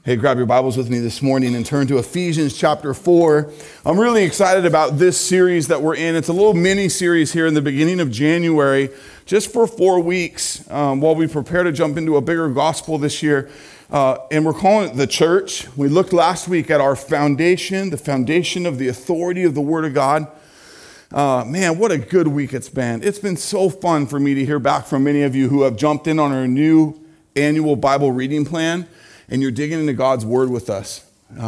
Hey, grab your Bibles with me this morning and turn to Ephesians chapter 4. I'm really excited about this series that we're in. It's a little mini series here in the beginning of January, just for 4 weeks, while we prepare to jump into a bigger gospel this year. And we're calling it The Church. We looked last week at our foundation, the foundation of the authority of the Word of God. Man, what a good week it's been. It's been so fun for me to hear back from many of you who have jumped in on our new annual Bible reading plan. And you're digging into God's Word with us.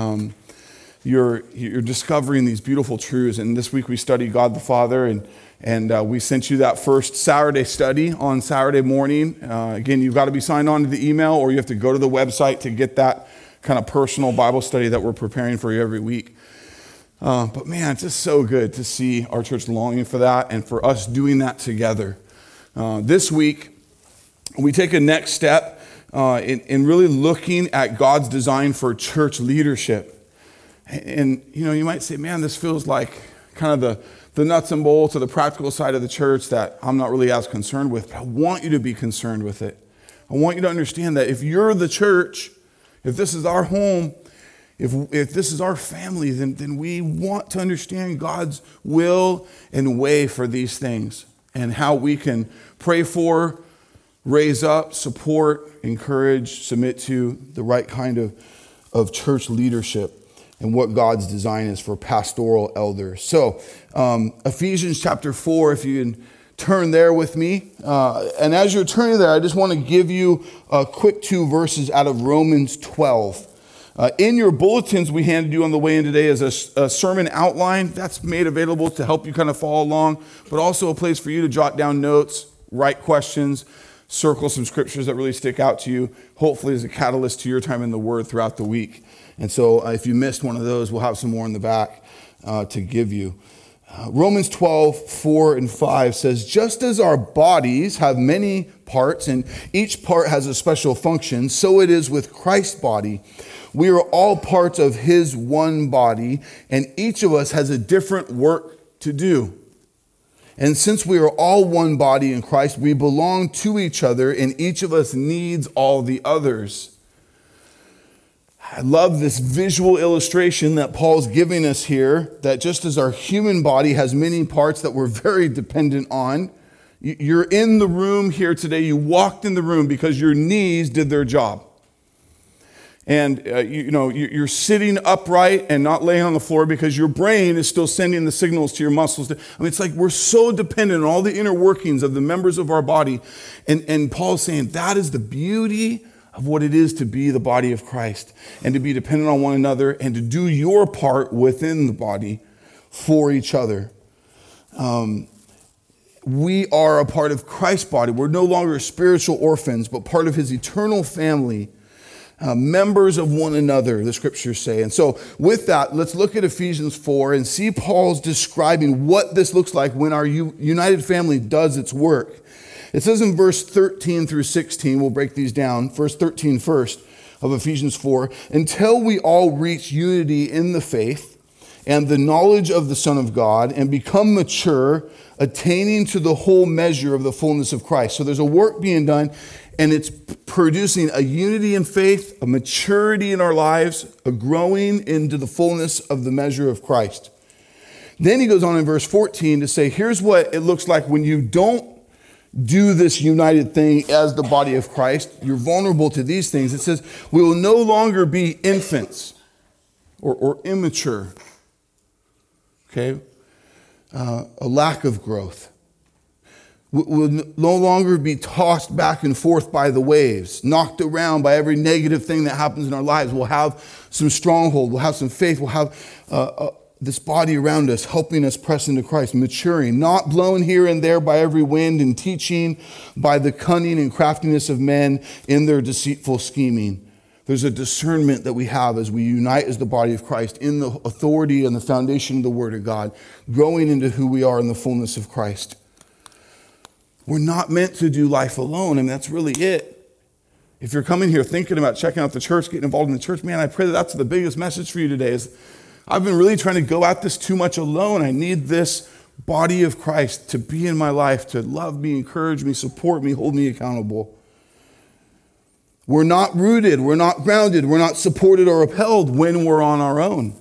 You're discovering these beautiful truths. And this week we studied God the Father, and we sent you that first Saturday study on Saturday morning. Again, you've got to be signed on to the email, or you have to go to the website to get that kind of personal Bible study that we're preparing for you every week. But man, it's just so good to see our church longing for that and for us doing that together. This week, we take a next step in really looking at God's design for church leadership. And, you might say, man, this feels like kind of the nuts and bolts of the practical side of the church that I'm not really as concerned with, but I want you to be concerned with it. I want you to understand that if you're the church, if this is our home, if this is our family, then we want to understand God's will and way for these things and how we can pray for, raise up, support, encourage, submit to the right kind of church leadership and what God's design is for pastoral elders. So Ephesians chapter 4, if you can turn there with me. And as you're turning there, I just want to give you a quick 2 verses out of Romans 12. In your bulletins we handed you on the way in today is a sermon outline that's made available to help you kind of follow along, but also a place for you to jot down notes, write questions, circle some scriptures that really stick out to you, hopefully as a catalyst to your time in the Word throughout the week. And so if you missed one of those, we'll have some more in the back to give you. Romans 12, 4 and 5 says, just as our bodies have many parts and each part has a special function, so it is with Christ's body. We are all parts of his one body, and each of us has a different work to do. And since we are all one body in Christ, we belong to each other, and each of us needs all the others. I love this visual illustration that Paul's giving us here, that just as our human body has many parts that we're very dependent on, you're in the room here today, you walked in the room because your knees did their job. And you're sitting upright and not laying on the floor because your brain is still sending the signals to your muscles. It's like we're so dependent on all the inner workings of the members of our body. And Paul's saying that is the beauty of what it is to be the body of Christ and to be dependent on one another and to do your part within the body for each other. We are a part of Christ's body. We're no longer spiritual orphans, but part of his eternal family. Members of one another, the scriptures say. And so with that, let's look at Ephesians 4 and see Paul's describing what this looks like when our united family does its work. It says in verse 13 through 16, we'll break these down. Verse 13 first of Ephesians 4, until we all reach unity in the faith and the knowledge of the Son of God and become mature, attaining to the whole measure of the fullness of Christ. So there's a work being done, and it's producing a unity in faith, a maturity in our lives, a growing into the fullness of the measure of Christ. Then he goes on in verse 14 to say, here's what it looks like when you don't do this united thing as the body of Christ. You're vulnerable to these things. It says, we will no longer be infants or immature. Okay? A lack of growth. We'll no longer be tossed back and forth by the waves, knocked around by every negative thing that happens in our lives. We'll have some stronghold. We'll have some faith. We'll have this body around us helping us press into Christ, maturing, not blown here and there by every wind and teaching by the cunning and craftiness of men in their deceitful scheming. There's a discernment that we have as we unite as the body of Christ in the authority and the foundation of the Word of God, growing into who we are in the fullness of Christ. We're not meant to do life alone, and that's really it. If you're coming here thinking about checking out the church, getting involved in the church, man, I pray that that's the biggest message for you today is I've been really trying to go at this too much alone. I need this body of Christ to be in my life, to love me, encourage me, support me, hold me accountable. We're not rooted, we're not grounded, we're not supported or upheld when we're on our own.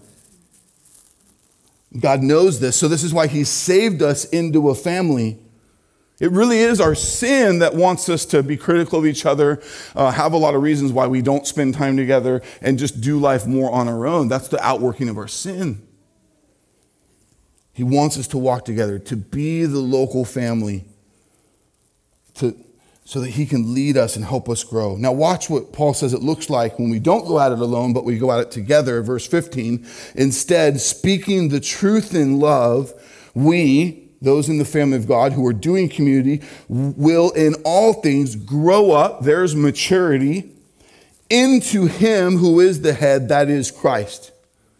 God knows this, so this is why he saved us into a family. It really is our sin that wants us to be critical of each other, have a lot of reasons why we don't spend time together, and just do life more on our own. That's the outworking of our sin. He wants us to walk together, to be the local family, so that he can lead us and help us grow. Now watch what Paul says it looks like when we don't go at it alone, but we go at it together. Verse 15, instead, speaking the truth in love, we, those in the family of God who are doing community, will in all things grow up, there's maturity, into him who is the head, that is Christ.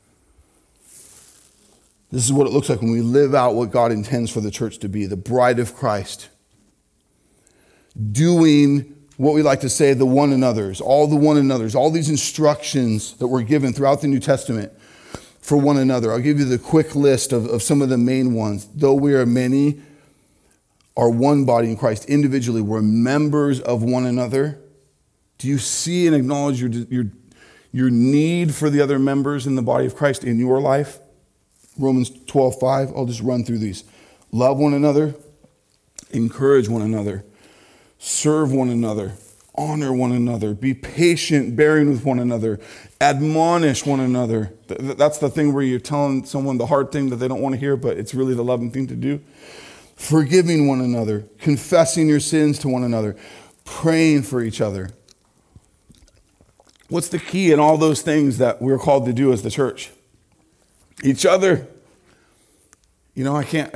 This is what it looks like when we live out what God intends for the church to be, the bride of Christ. Doing what we like to say, the one another's, all these instructions that were given throughout the New Testament for one another. I'll give you the quick list of some of the main ones. Though we are many, are one body in Christ. Individually, we're members of one another. Do you see and acknowledge your need for the other members in the body of Christ in your life? Romans 12:5. I'll just run through these. Love one another, encourage one another, serve one another, honor one another, be patient, bearing with one another, admonish one another. That's the thing where you're telling someone the hard thing that they don't want to hear, but it's really the loving thing to do. Forgiving one another, confessing your sins to one another, praying for each other. What's the key in all those things that we're called to do as the church? Each other. You know, I can't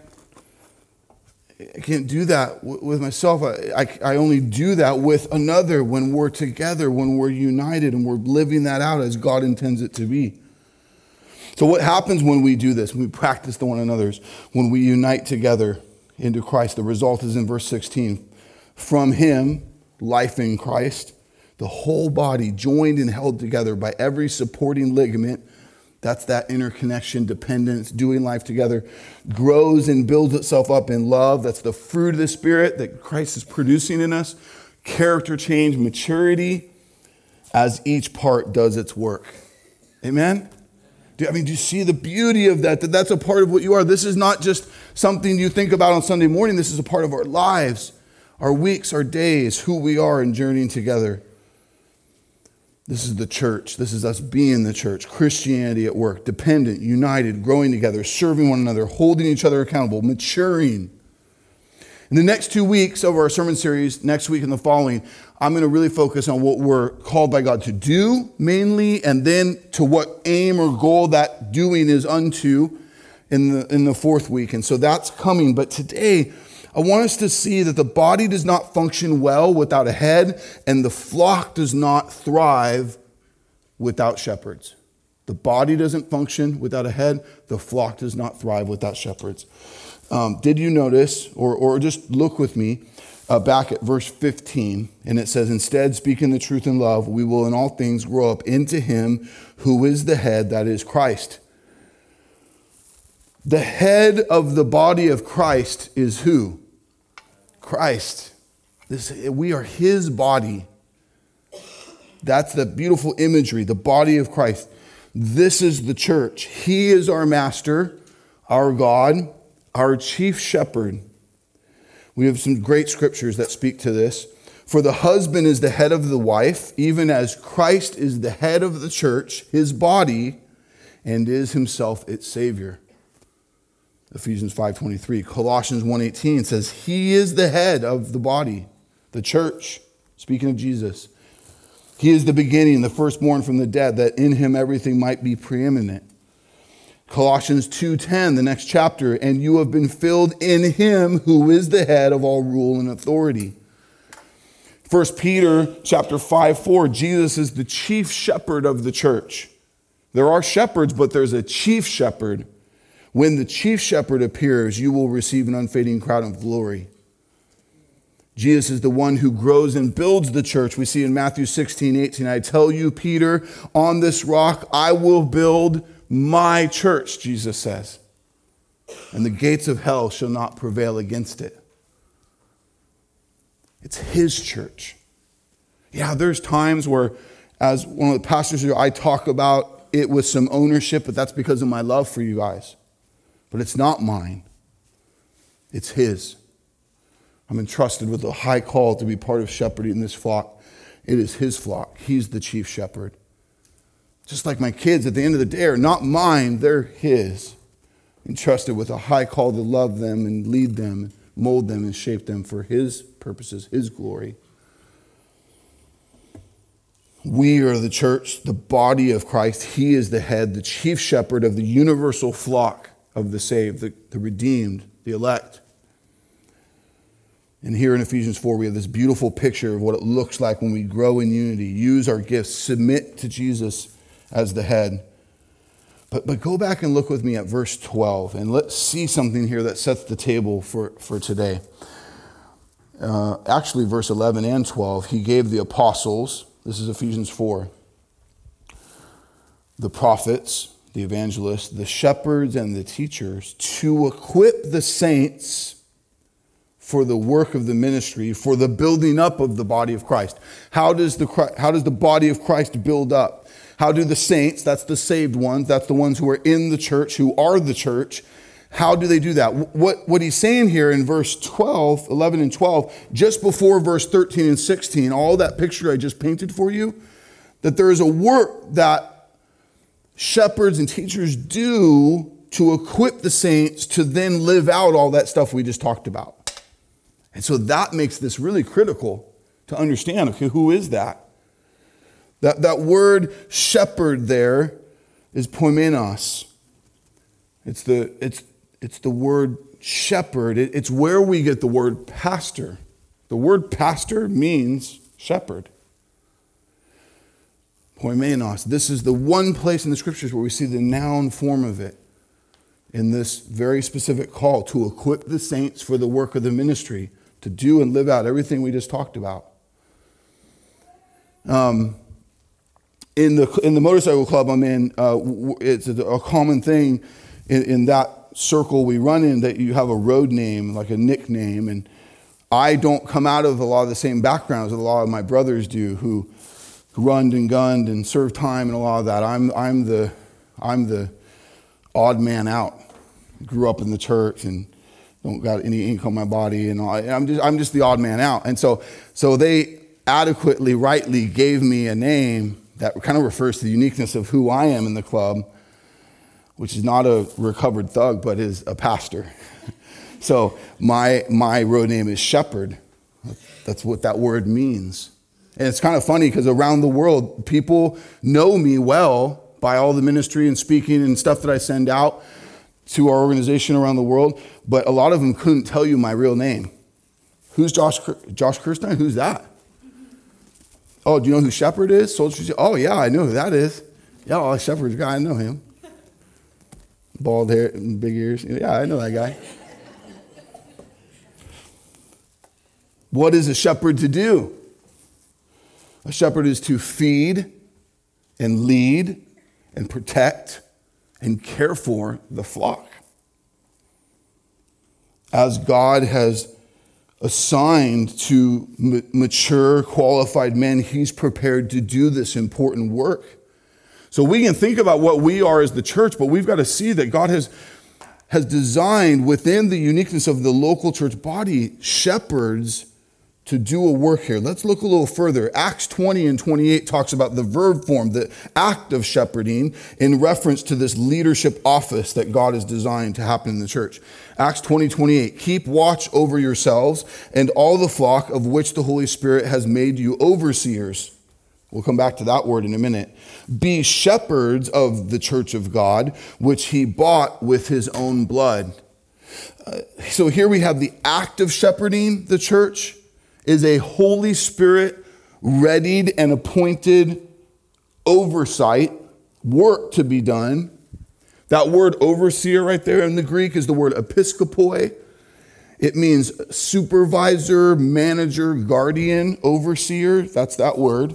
do that with myself. I only do that with another when we're together, when we're united, and we're living that out as God intends it to be. So what happens when we do this, when we practice the one another's, when we unite together into Christ? The result is in verse 16. From him, life in Christ, the whole body joined and held together by every supporting ligament, that's that interconnection, dependence, doing life together, grows and builds itself up in love. That's the fruit of the Spirit that Christ is producing in us. Character change, maturity, as each part does its work. Amen? Do you see the beauty of that? That's a part of what you are. This is not just something you think about on Sunday morning. This is a part of our lives, our weeks, our days, who we are in journeying together. This is the church. This is us being the church. Christianity at work. Dependent, united, growing together, serving one another, holding each other accountable, maturing. In the next 2 weeks of our sermon series, next week and the following, I'm going to really focus on what we're called by God to do mainly, and then to what aim or goal that doing is unto in the fourth week. And so that's coming. But today, I want us to see that the body does not function well without a head, and the flock does not thrive without shepherds. The body doesn't function without a head. The flock does not thrive without shepherds. Did you notice, or just look with me back at verse 15, and it says, instead, speaking the truth in love, we will in all things grow up into him who is the head, that is Christ. The head of the body of Christ is who? Christ. We are his body. That's the beautiful imagery, the body of Christ. This is the church. He is our master, our God, our chief shepherd. We have some great scriptures that speak to this. For the husband is the head of the wife, even as Christ is the head of the church, his body, and is himself its Savior. Ephesians 5:23. Colossians 1:18 says, he is the head of the body, the church, speaking of Jesus. He is the beginning, the firstborn from the dead, that in him everything might be preeminent. Colossians 2:10, the next chapter, and you have been filled in him who is the head of all rule and authority. 1 Peter chapter 5:4, Jesus is the chief shepherd of the church. There are shepherds, but there's a chief shepherd. When the chief shepherd appears, you will receive an unfading crown of glory. Jesus is the one who grows and builds the church. We see in Matthew 16:18, I tell you, Peter, on this rock I will build my church, Jesus says, and the gates of hell shall not prevail against it. It's his church. Yeah, there's times where, as one of the pastors here, I talk about it with some ownership, but that's because of my love for you guys. But it's not mine. It's his. I'm entrusted with a high call to be part of shepherding this flock. It is his flock. He's the chief shepherd. Just like my kids at the end of the day are not mine, they're his. Entrusted with a high call to love them and lead them, mold them and shape them for his purposes, his glory. We are the church, the body of Christ. He is the head, the chief shepherd of the universal flock of the saved, the redeemed, the elect. And here in Ephesians 4, we have this beautiful picture of what it looks like when we grow in unity, use our gifts, submit to Jesus as the head. But go back and look with me at verse 12, and let's see something here that sets the table for today. Actually, verse 11 and 12, he gave the apostles, this is Ephesians 4, the prophets, the evangelists, the shepherds, and the teachers to equip the saints for the work of the ministry, for the building up of the body of Christ. How does the body of Christ build up? How do the saints, that's the saved ones, that's the ones who are in the church, who are the church, how do they do that? What he's saying here in verse 12, 11 and 12, just before verse 13 and 16, all that picture I just painted for you, that there is a work that shepherds and teachers do to equip the saints to then live out all that stuff we just talked about. And so that makes this really critical to understand, okay, who is that? That word shepherd there is poimenos. It's the word shepherd. It's where we get the word pastor. The word pastor means shepherd. Poimenos. This is the one place in the scriptures where we see the noun form of it in this very specific call to equip the saints for the work of the ministry, to do and live out everything we just talked about. In the motorcycle club I'm in, it's a common thing in that circle we run in that you have a road name, like a nickname. And I don't come out of a lot of the same backgrounds that a lot of my brothers do, who runned and gunned and served time and a lot of that. I'm the odd man out. Grew up in the church and don't got any ink on my body and all. I'm just the odd man out. And so they adequately, rightly gave me a name that kind of refers to the uniqueness of who I am in the club, which is not a recovered thug, but is a pastor. So my road name is Shepherd. That's what that word means. And it's kind of funny because around the world, people know me well by all the ministry and speaking and stuff that I send out to our organization around the world, but a lot of them couldn't tell you my real name. Who's Josh Kirstein? Who's that? Oh, do you know who Shepherd is? Oh, yeah, I know who that is. Yeah, well, Shepherd's guy, I know him. Bald hair and big ears. Yeah, I know that guy. What is a shepherd to do? A shepherd is to feed and lead and protect and care for the flock. As God has assigned to mature, qualified men, he's prepared to do this important work. So we can think about what we are as the church, but we've got to see that God has designed within the uniqueness of the local church body shepherds to do a work here. Let's look a little further. Acts 20 and 28 talks about the verb form, the act of shepherding, in reference to this leadership office that God has designed to happen in the church. Acts 20:28, keep watch over yourselves and all the flock of which the Holy Spirit has made you overseers. We'll come back to that word in a minute. Be shepherds of the church of God, which he bought with his own blood. So here we have the act of shepherding the church is a Holy Spirit readied and appointed oversight, work to be done. That word overseer right there in the Greek is the word episkopoi. It means supervisor, manager, guardian, overseer. That's that word.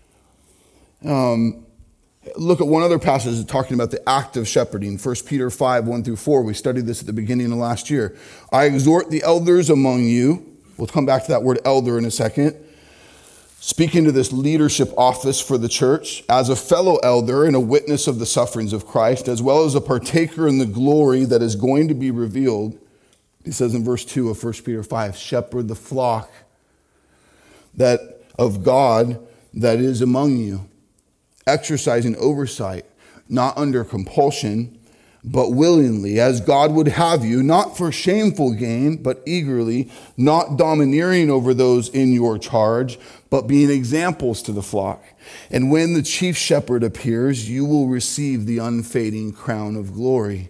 Look at one other passage talking about the act of shepherding. 1 Peter 5, 1-4. We studied this at the beginning of last year. I exhort the elders among you. We'll come back to that word elder in a second. speaking to this leadership office for the church as a fellow elder and a witness of the sufferings of Christ, as well as a partaker in the glory that is going to be revealed. He says in verse 2 of 1 Peter 5, shepherd the flock that of God that is among you, exercising oversight, not under compulsion, but willingly, as God would have you, not for shameful gain, but eagerly, not domineering over those in your charge, but being examples to the flock. And when the chief shepherd appears, you will receive the unfading crown of glory.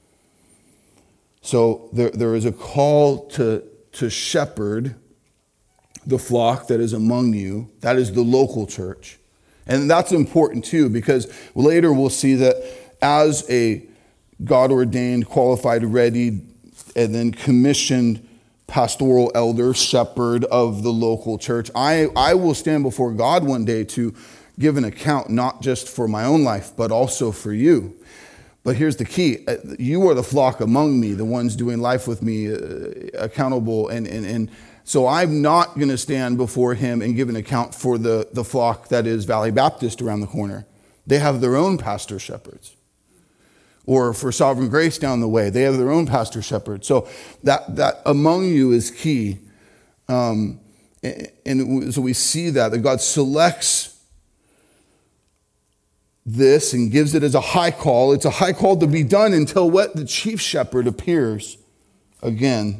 So there is a call to shepherd the flock that is among you. That is the local church. And that's important too, because later we'll see that as a God-ordained, qualified, ready, and then commissioned pastoral elder, shepherd of the local church, I will stand before God one day to give an account, not just for my own life, but also for you. But here's the key. You are the flock among me, the ones doing life with me, accountable. And so I'm not going to stand before him and give an account for the flock that is Valley Baptist around the corner. They have their own pastor shepherds. Or for Sovereign Grace down the way, they have their own pastor shepherd. So that among you is key. And so we see that God selects this and gives it as a high call. It's a high call to be done until what? The chief shepherd appears again.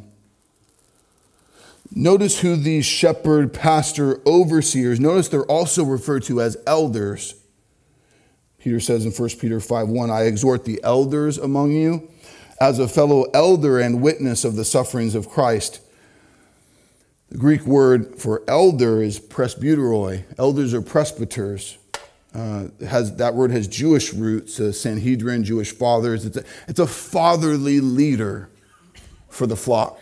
Notice who these shepherd, pastor, overseers, notice they're also referred to as elders. Peter says in 1 Peter 5:1, I exhort the elders among you as a fellow elder and witness of the sufferings of Christ. The Greek word for elder is presbyteroi. Elders are presbyters. That word has Jewish roots, Sanhedrin, Jewish fathers. It's a fatherly leader for the flock.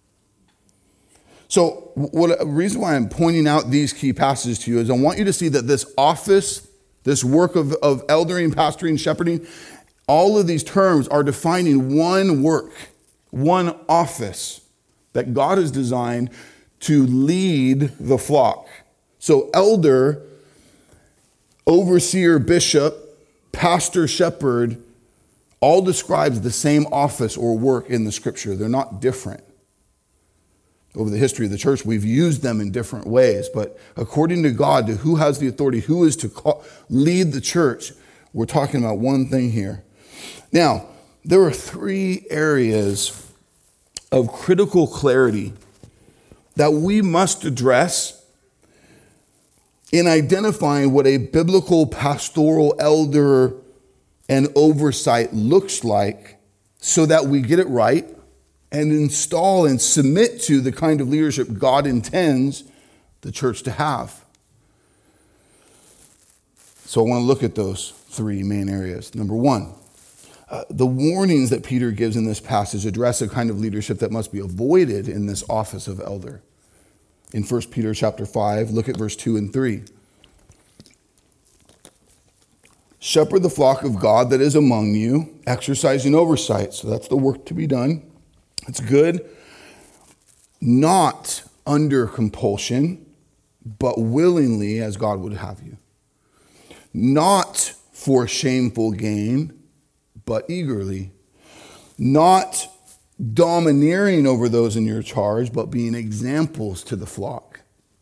So the reason why I'm pointing out these key passages to you is I want you to see that this office, this work of eldering, pastoring, shepherding, all of these terms are defining one work, one office that God has designed to lead the flock. So elder, overseer, bishop, pastor, shepherd, all describes the same office or work in the scripture. They're not different. Over the history of the church, we've used them in different ways, but according to God, to who has the authority, who is to lead the church, we're talking about one thing here. Now, there are three areas of critical clarity that we must address in identifying what a biblical pastoral elder and oversight looks like so that we get it right and install and submit to the kind of leadership God intends the church to have. So I want to look at those three main areas. Number one, the warnings that Peter gives in this passage address a kind of leadership that must be avoided in this office of elder. In 1 Peter chapter 5, look at verse 2 and 3. Shepherd the flock of God that is among you, exercising oversight. So that's the work to be done. It's good. Not under compulsion, but willingly as God would have you. Not for shameful gain, but eagerly. Not domineering over those in your charge, but being examples to the flock.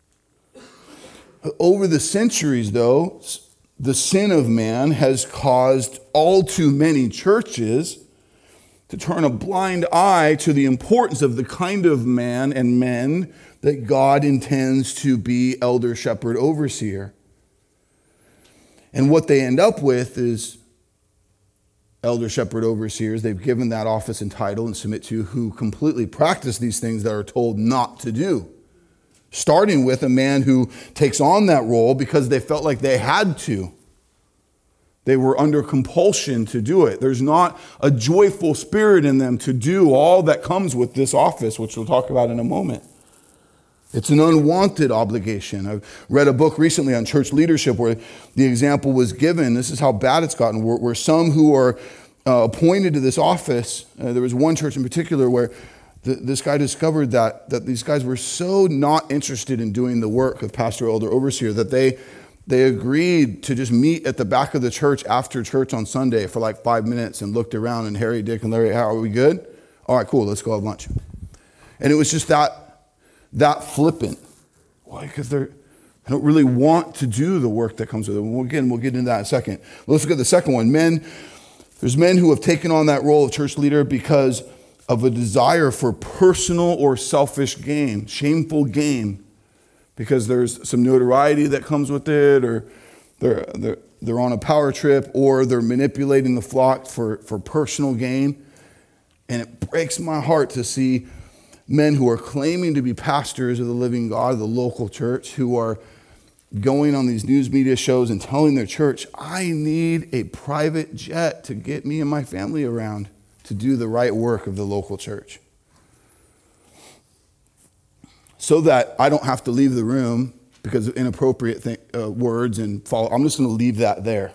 Over the centuries, though, the sin of man has caused all too many churches to turn a blind eye to the importance of the kind of man and men that God intends to be elder, shepherd, overseer. And what they end up with is elder, shepherd, overseers. They've given that office and title and submit to who completely practice these things that are told not to do. Starting with a man who takes on that role because they felt like they had to. They were under compulsion to do it. There's not a joyful spirit in them to do all that comes with this office, which we'll talk about in a moment. It's an unwanted obligation. I've read a book recently on church leadership where the example was given. This is how bad it's gotten, where some who are appointed to this office, there was one church in particular where This guy discovered that these guys were so not interested in doing the work of pastor, elder, overseer that they agreed to just meet at the back of the church after church on Sunday for like 5 minutes and looked around, and Harry, Dick, and Larry, how are we good? All right, cool, let's go have lunch. And it was just that flippant. Why? Because they don't really want to do the work that comes with it. Again, we'll get into that in a second. Let's look at the second one. There's men who have taken on that role of church leader because of a desire for personal or selfish gain, shameful gain, because there's some notoriety that comes with it, or they're on a power trip, or they're manipulating the flock for personal gain. And it breaks my heart to see men who are claiming to be pastors of the living God, of the local church, who are going on these news media shows and telling their church, I need a private jet to get me and my family around to do the right work of the local church, so that I don't have to leave the room because of inappropriate words and follow. I'm just going to leave that there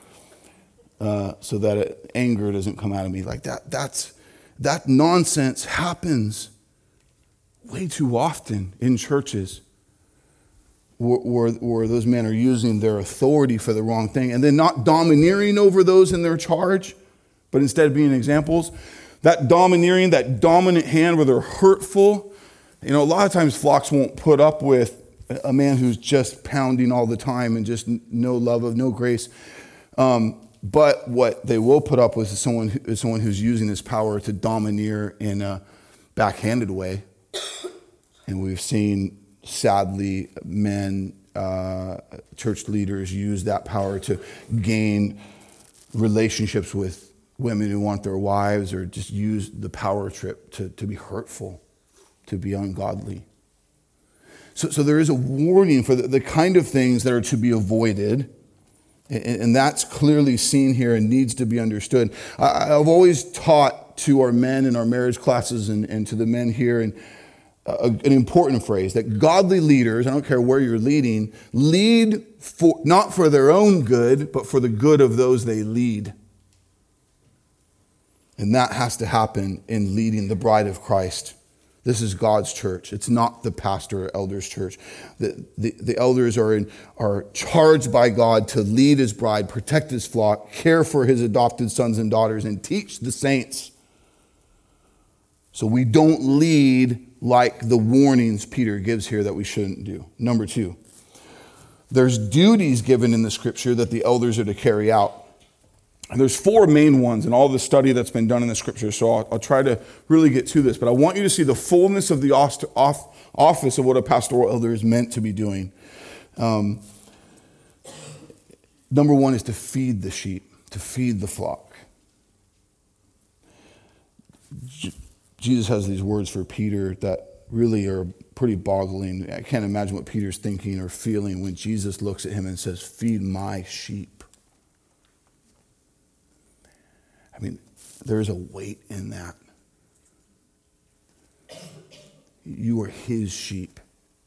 so that anger doesn't come out of me like that. That nonsense happens way too often in churches where those men are using their authority for the wrong thing, and then not domineering over those in their charge, but instead being examples. That domineering, that dominant hand where they're hurtful. A lot of times flocks won't put up with a man who's just pounding all the time and just no love, of no grace. But what they will put up with is someone who's using his power to domineer in a backhanded way. And we've seen, sadly, men, church leaders use that power to gain relationships with women who want their wives, or just use the power trip to be hurtful, to be ungodly. So there is a warning for the kind of things that are to be avoided, and that's clearly seen here and needs to be understood. I've always taught to our men in our marriage classes and to the men here, and an important phrase, that godly leaders, I don't care where you're leading, lead not for their own good, but for the good of those they lead. And that has to happen in leading the bride of Christ. This is God's church. It's not the pastor or elder's church. The elders are charged by God to lead his bride, protect his flock, care for his adopted sons and daughters, and teach the saints. So we don't lead like the warnings Peter gives here that we shouldn't do. Number 2, there's duties given in the scripture that the elders are to carry out. And there's 4 main ones in all the study that's been done in the scripture, so I'll try to really get to this. But I want you to see the fullness of the office of what a pastoral elder is meant to be doing. Number 1 is to feed the sheep, to feed the flock. Jesus has these words for Peter that really are pretty boggling. I can't imagine what Peter's thinking or feeling when Jesus looks at him and says, feed my sheep. I mean, there's a weight in that. You are his sheep.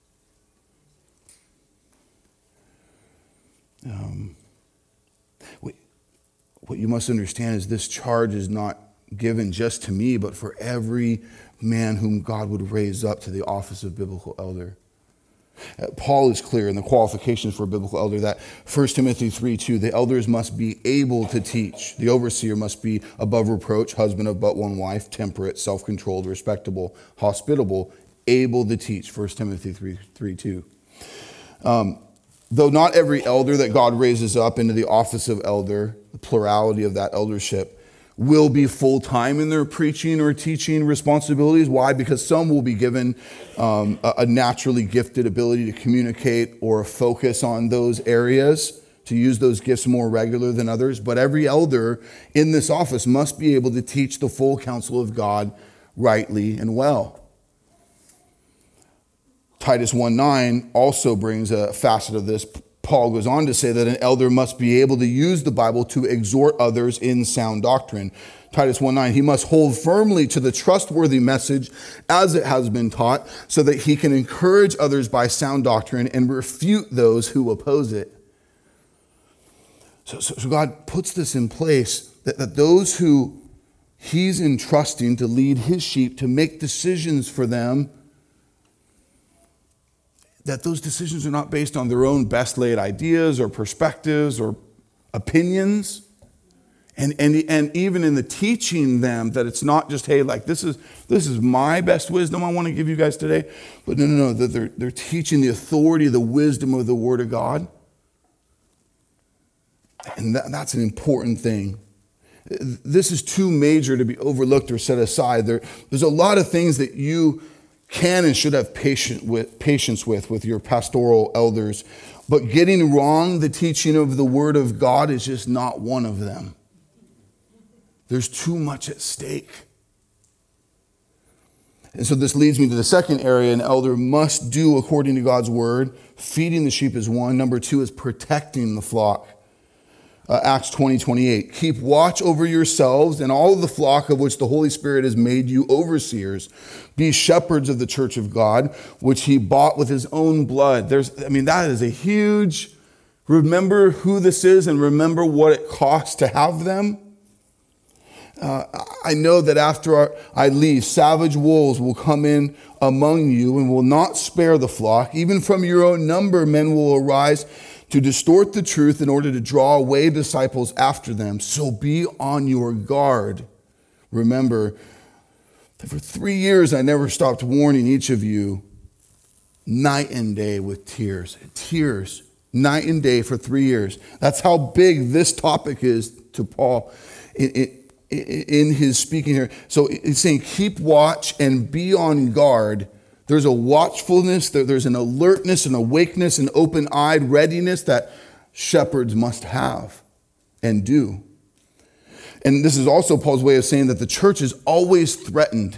What you must understand is this charge is not given just to me, but for every man whom God would raise up to the office of biblical elder. Paul is clear in the qualifications for a biblical elder that 1 Timothy 3:2, the elders must be able to teach. The overseer must be above reproach, husband of but one wife, temperate, self-controlled, respectable, hospitable, able to teach. 1 Timothy 3:2. Though not every elder that God raises up into the office of elder, the plurality of that eldership, will be full-time in their preaching or teaching responsibilities. Why? Because some will be given a naturally gifted ability to communicate or focus on those areas, to use those gifts more regular than others. But every elder in this office must be able to teach the full counsel of God rightly and well. Titus 1:9 also brings a facet of this. Paul goes on to say that an elder must be able to use the Bible to exhort others in sound doctrine. Titus 1:9, he must hold firmly to the trustworthy message as it has been taught, so that he can encourage others by sound doctrine and refute those who oppose it. So God puts this in place that those who he's entrusting to lead his sheep, to make decisions for them, that those decisions are not based on their own best laid ideas or perspectives or opinions. And even in the teaching them, that it's not just, hey, like this is my best wisdom I want to give you guys today. But no, that they're teaching the authority, the wisdom of the Word of God. And that's an important thing. This is too major to be overlooked or set aside. There's a lot of things that you can and should have patience with your pastoral elders. But getting wrong the teaching of the Word of God is just not one of them. There's too much at stake. And so this leads me to the second area an elder must do according to God's word. Feeding the sheep is one. Number two is protecting the flock. Acts 20:28. Keep watch over yourselves and all of the flock of which the Holy Spirit has made you overseers. Be shepherds of the church of God, which he bought with his own blood. That is a huge, remember who this is and remember what it costs to have them. I know that after I leave, savage wolves will come in among you and will not spare the flock. Even from your own number, men will arise to distort the truth in order to draw away disciples after them. So be on your guard. Remember that for 3 years, I never stopped warning each of you night and day with tears. Tears, night and day for 3 years. That's how big this topic is to Paul in his speaking here. So he's saying, keep watch and be on guard. There's a watchfulness, there's an alertness, an awakeness, an open-eyed readiness that shepherds must have and do. And this is also Paul's way of saying that the church is always threatened.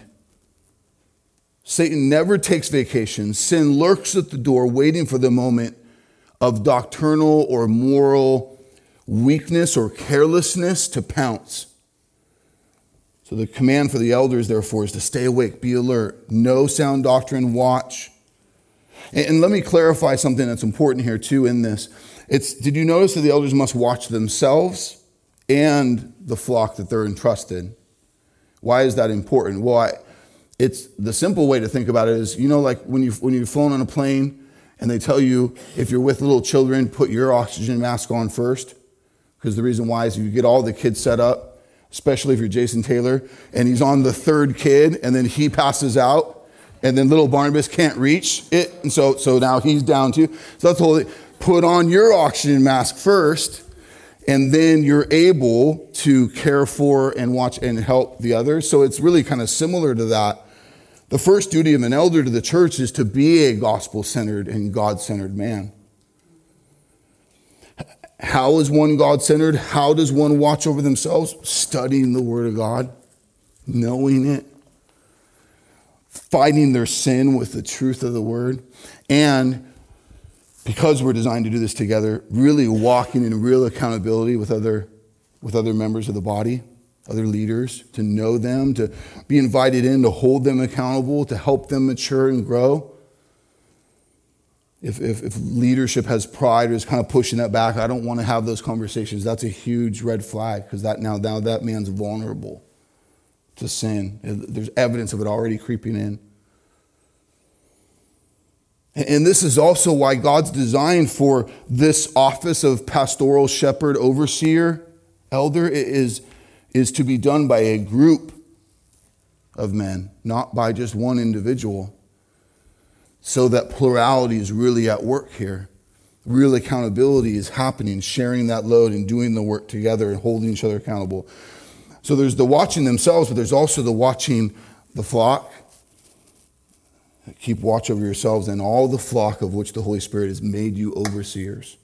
Satan never takes vacation. Sin lurks at the door waiting for the moment of doctrinal or moral weakness or carelessness to pounce. So the command for the elders, therefore, is to stay awake, be alert, know sound doctrine, watch. And let me clarify something that's important here, too, in this. Did you notice that the elders must watch themselves and the flock that they're entrusted? Why is that important? Well, it's the simple way to think about it is, like when you've flown on a plane and they tell you, if you're with little children, put your oxygen mask on first. Because the reason why is if you get all the kids set up, especially if you're Jason Taylor, and he's on the third kid, and then he passes out, and then little Barnabas can't reach it, and so now he's down too. So that's all. Put on your oxygen mask first, and then you're able to care for and watch and help the others. So it's really kind of similar to that. The first duty of an elder to the church is to be a gospel-centered and God-centered man. How is one God-centered? How does one watch over themselves? Studying the Word of God, knowing it, fighting their sin with the truth of the Word, and because we're designed to do this together, really walking in real accountability with other members of the body, other leaders, to know them, to be invited in, to hold them accountable, to help them mature and grow. If leadership has pride or is kind of pushing that back, I don't want to have those conversations. That's a huge red flag because now that man's vulnerable to sin. There's evidence of it already creeping in. And this is also why God's design for this office of pastoral shepherd, overseer, elder is to be done by a group of men, not by just one individual. So that plurality is really at work here. Real accountability is happening, sharing that load and doing the work together and holding each other accountable. So there's the watching themselves, but there's also the watching the flock. Keep watch over yourselves and all the flock of which the Holy Spirit has made you overseers.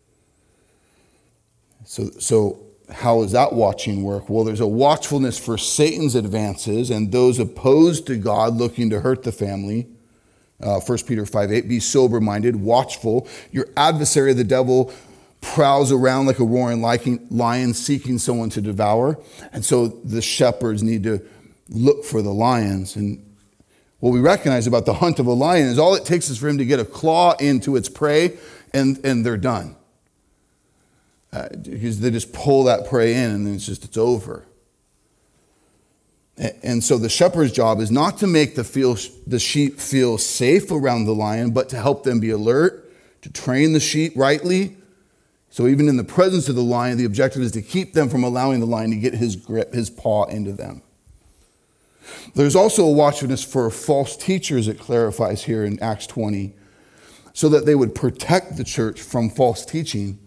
So how does that watching work? Well, there's a watchfulness for Satan's advances and those opposed to God looking to hurt the family. 1 Peter 5:8, be sober-minded, watchful. Your adversary, the devil, prowls around like a roaring lion seeking someone to devour. And so the shepherds need to look for the lions. And what we recognize about the hunt of a lion is all it takes is for him to get a claw into its prey and they're done. Because they just pull that prey in and then it's over. And so the shepherd's job is not to make the sheep feel safe around the lion, but to help them be alert, to train the sheep rightly. So even in the presence of the lion, the objective is to keep them from allowing the lion to get his grip, his paw into them. There's also a watchfulness for false teachers, it clarifies here in Acts 20, so that they would protect the church from false teaching.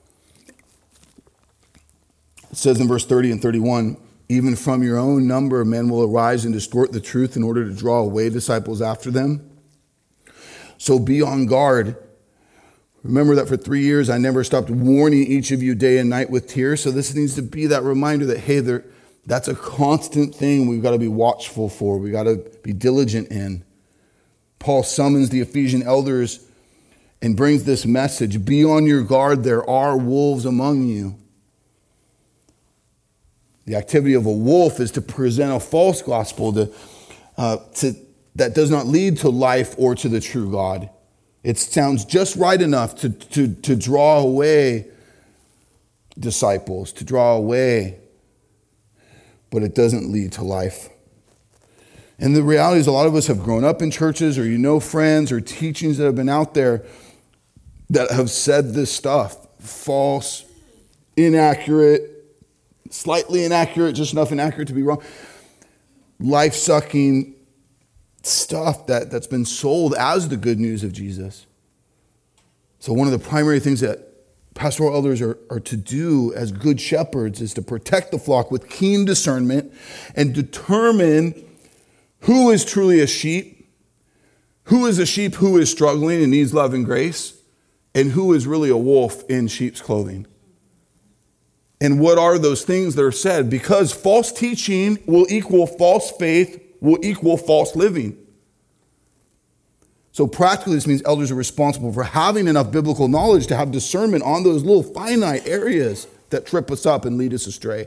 It says in verse 30 and 31, even from your own number, men will arise and distort the truth in order to draw away disciples after them. So be on guard. Remember that for 3 years, I never stopped warning each of you day and night with tears. So this needs to be that reminder that, hey, that's a constant thing we've got to be watchful for. We've got to be diligent in. Paul summons the Ephesian elders and brings this message. Be on your guard. There are wolves among you. The activity of a wolf is to present a false gospel that does not lead to life or to the true God. It sounds just right enough to draw away disciples, to draw away, but it doesn't lead to life. And the reality is a lot of us have grown up in churches, or friends or teachings that have been out there that have said this stuff. False, inaccurate, slightly inaccurate, just enough inaccurate to be wrong. Life-sucking stuff that's been sold as the good news of Jesus. So one of the primary things that pastoral elders are to do as good shepherds is to protect the flock with keen discernment and determine who is truly a sheep, who is a sheep who is struggling and needs love and grace, and who is really a wolf in sheep's clothing. And what are those things that are said? Because false teaching will equal false faith, will equal false living. So practically, this means elders are responsible for having enough biblical knowledge to have discernment on those little finite areas that trip us up and lead us astray.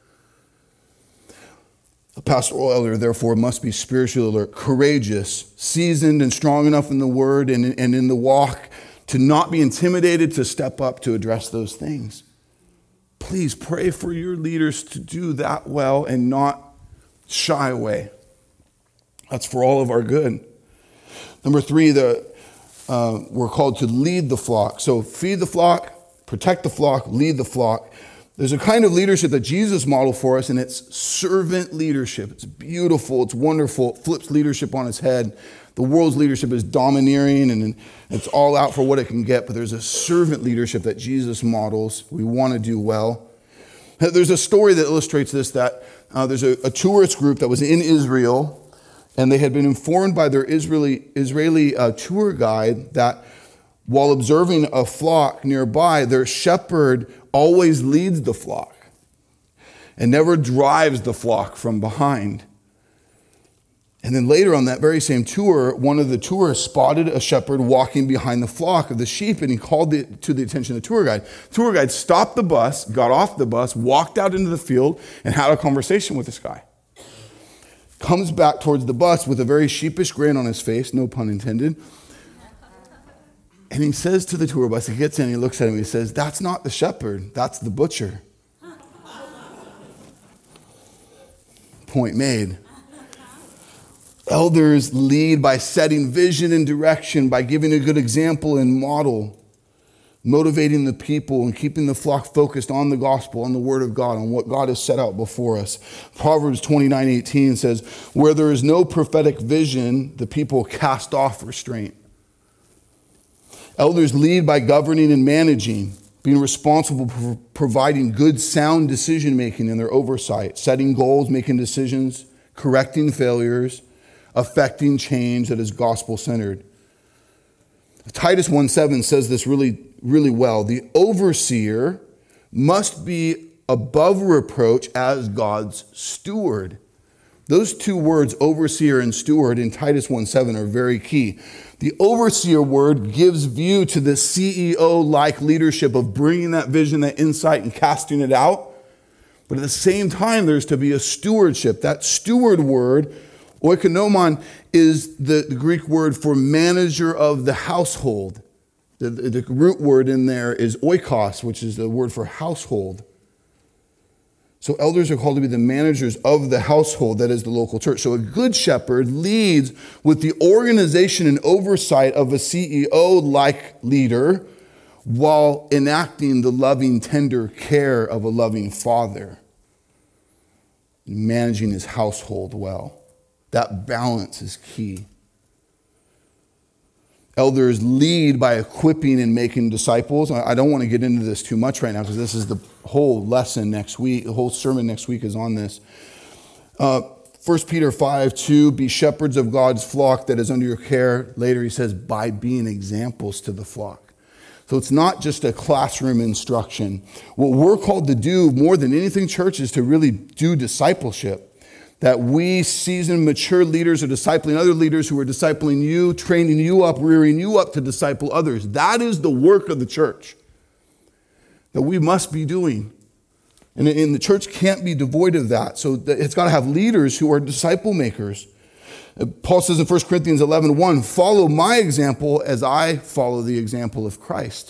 A pastoral elder, therefore, must be spiritually alert, courageous, seasoned and strong enough in the word and in the walk to not be intimidated to step up to address those things. Please pray for your leaders to do that well and not shy away. That's for all of our good. Number 3, we're called to lead the flock. So feed the flock, protect the flock, lead the flock. There's a kind of leadership that Jesus modeled for us, and it's servant leadership. It's beautiful. It's wonderful. It flips leadership on its head. The world's leadership is domineering, and it's all out for what it can get. But there's a servant leadership that Jesus models. We want to do well. There's a story that illustrates this, that there's a tourist group that was in Israel, and they had been informed by their Israeli tour guide that while observing a flock nearby, their shepherd always leads the flock and never drives the flock from behind. And then later on that very same tour, one of the tourists spotted a shepherd walking behind the flock of the sheep, and he called it to the attention of the tour guide. The tour guide stopped the bus, got off the bus, walked out into the field, and had a conversation with this guy. Comes back towards the bus with a very sheepish grin on his face, no pun intended. And he says to the tour bus, he gets in, he looks at him, he says, "That's not the shepherd, that's the butcher." Point made. Elders lead by setting vision and direction, by giving a good example and model, motivating the people and keeping the flock focused on the gospel, on the word of God, on what God has set out before us. Proverbs 29:18 says, "Where there is no prophetic vision, the people cast off restraint." Elders lead by governing and managing, being responsible for providing good, sound decision-making in their oversight, setting goals, making decisions, correcting failures, affecting change that is gospel-centered. Titus 1:7 says this really, really well. The overseer must be above reproach as God's steward. Those two words, overseer and steward, in Titus 1:7 are very key. The overseer word gives view to the CEO-like leadership of bringing that vision, that insight, and casting it out. But at the same time, there's to be a stewardship. That steward word, oikonomon, is the Greek word for manager of the household. The root word in there is oikos, which is the word for household. So elders are called to be the managers of the household that is the local church. So a good shepherd leads with the organization and oversight of a CEO-like leader while enacting the loving, tender care of a loving father, managing his household well. That balance is key. Elders lead by equipping and making disciples. I don't want to get into this too much right now because this is the whole lesson next week. The whole sermon next week is on this. 1 Peter 5:2, be shepherds of God's flock that is under your care. Later he says, by being examples to the flock. So it's not just a classroom instruction. What we're called to do more than anything, church, is to really do discipleship. That we seasoned, mature leaders are discipling other leaders who are discipling you, training you up, rearing you up to disciple others. That is the work of the church that we must be doing. And the church can't be devoid of that. So it's got to have leaders who are disciple makers. Paul says in 1 Corinthians 11:1, follow my example as I follow the example of Christ.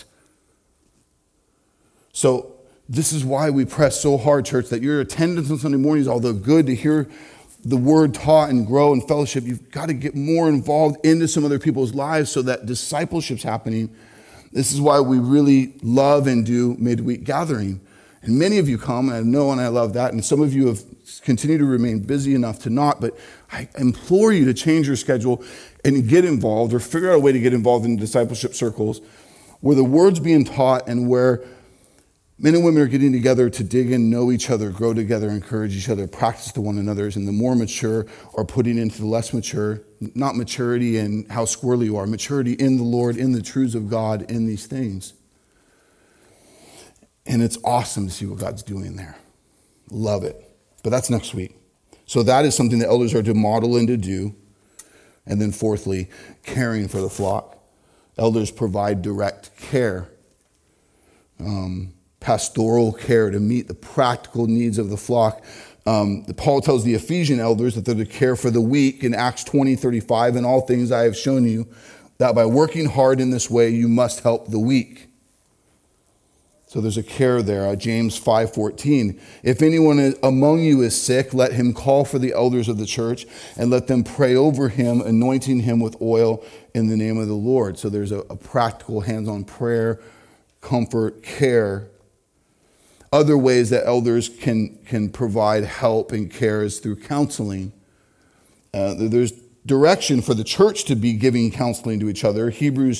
So this is why we press so hard, church, that your attendance on Sunday mornings, although good to hear the word taught and grow in fellowship, you've got to get more involved into some other people's lives so that discipleship's happening. This is why we really love and do midweek gathering. And many of you come, and I know and I love that, and some of you have continued to remain busy enough to not, but I implore you to change your schedule and get involved or figure out a way to get involved in discipleship circles where the word's being taught and where men and women are getting together to dig in, know each other, grow together, encourage each other, practice to one another, and the more mature are putting into the less mature, not maturity in how squirrely you are, maturity in the Lord, in the truths of God, in these things. And it's awesome to see what God's doing there. Love it. But that's next week. So that is something that elders are to model and to do. And then fourthly, caring for the flock. Elders provide direct care. Pastoral care to meet the practical needs of the flock. Paul tells the Ephesian elders that they're to care for the weak in Acts 20:35. In all things I have shown you that by working hard in this way you must help the weak. So there's a care there. James 5:14. If anyone among you is sick, let him call for the elders of the church and let them pray over him, anointing him with oil in the name of the Lord. So there's a practical hands-on prayer, comfort, care. Other ways that elders can provide help and care is through counseling. There's direction for the church to be giving counseling to each other. Hebrews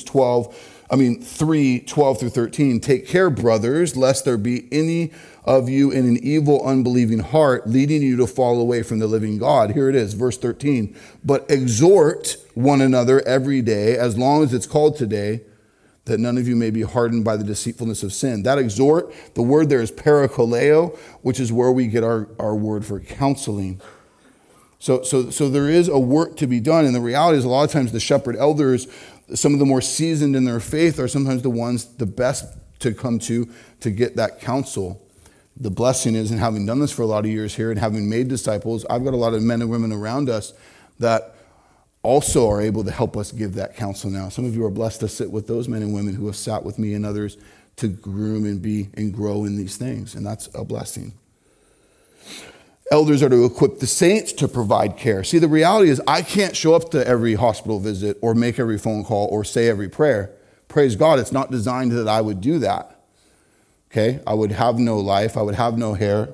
3:12 through 13. Take care, brothers, lest there be any of you in an evil, unbelieving heart, leading you to fall away from the living God. Here it is, verse 13. But exhort one another every day, as long as it's called today, that none of you may be hardened by the deceitfulness of sin. That exhort, the word there is parakaleo, which is where we get our word for counseling. So there is a work to be done. And the reality is a lot of times the shepherd elders, some of the more seasoned in their faith, are sometimes the ones the best to come to get that counsel. The blessing is, in having done this for a lot of years here and having made disciples, I've got a lot of men and women around us that also are able to help us give that counsel now. Some of you are blessed to sit with those men and women who have sat with me and others to groom and be and grow in these things, and that's a blessing. Elders are to equip the saints to provide care. See, the reality is I can't show up to every hospital visit or make every phone call or say every prayer. Praise God, it's not designed that I would do that. Okay? I would have no life. I would have no hair.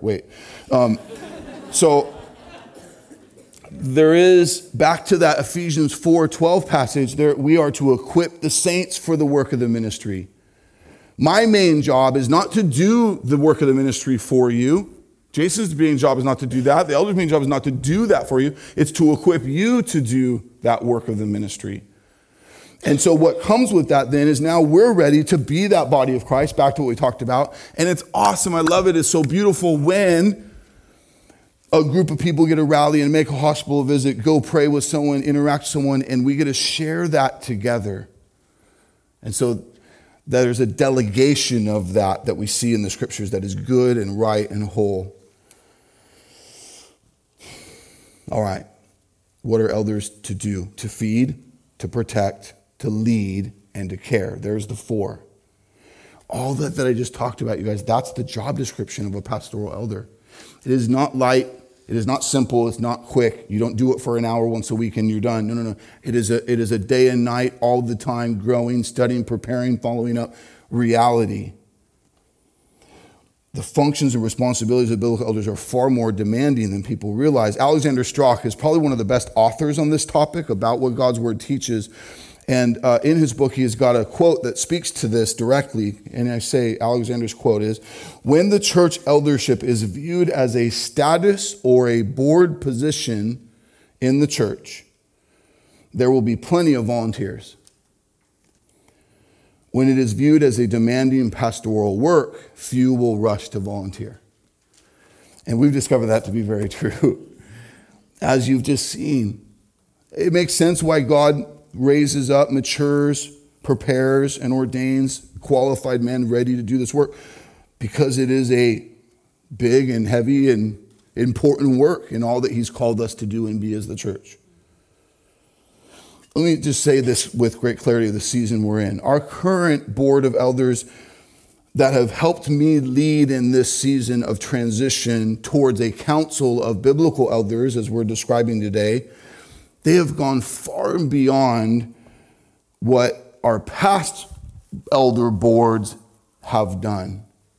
So there is, back to that Ephesians 4:12 passage, there we are to equip the saints for the work of the ministry. My main job is not to do the work of the ministry for you. Jason's main job is not to do that. The elder's main job is not to do that for you. It's to equip you to do that work of the ministry. And so what comes with that then is now we're ready to be that body of Christ, back to what we talked about. And it's awesome. I love it. It's so beautiful when a group of people get to rally and make a hospital visit, go pray with someone, interact with someone, and we get to share that together. And so there's a delegation of that we see in the scriptures that is good and right and whole. All right. What are elders to do? To feed, to protect, to lead, and to care. There's the four. All that I just talked about, you guys, that's the job description of a pastoral elder. It is not light. It is not simple. It's not quick. You don't do it for an hour once a week and you're done. No. It is a day and night, all the time, growing, studying, preparing, following up reality. The functions and responsibilities of biblical elders are far more demanding than people realize. Alexander Strauch is probably one of the best authors on this topic about what God's word teaches. And in his book, he has got a quote that speaks to this directly. And I say Alexander's quote is, "When the church eldership is viewed as a status or a board position in the church, there will be plenty of volunteers. When it is viewed as a demanding pastoral work, few will rush to volunteer." And we've discovered that to be very true. As you've just seen, it makes sense why God raises up, matures, prepares, and ordains qualified men ready to do this work, because it is a big and heavy and important work in all that he's called us to do and be as the church. Let me just say this with great clarity of the season we're in. Our current board of elders that have helped me lead in this season of transition towards a council of biblical elders, as we're describing today, they have gone far and beyond what our past elder boards have done.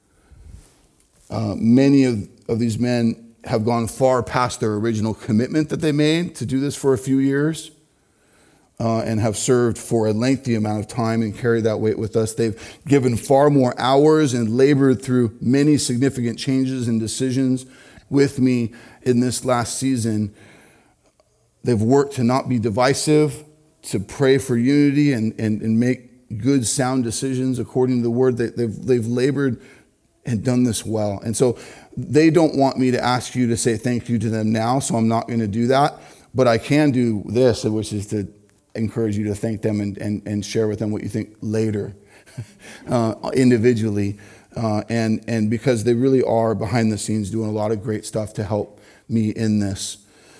Many of these men have gone far past their original commitment that they made to do this for a few years, and have served for a lengthy amount of time and carried that weight with us. They've given far more hours and labored through many significant changes and decisions with me in this last season. They've worked to not be divisive, to pray for unity and make good, sound decisions according to the word. They've labored and done this well. And so they don't want me to ask you to say thank you to them now, so I'm not going to do that. But I can do this, which is to encourage you to thank them and share with them what you think later, individually. And because they really are behind the scenes doing a lot of great stuff to help me in this.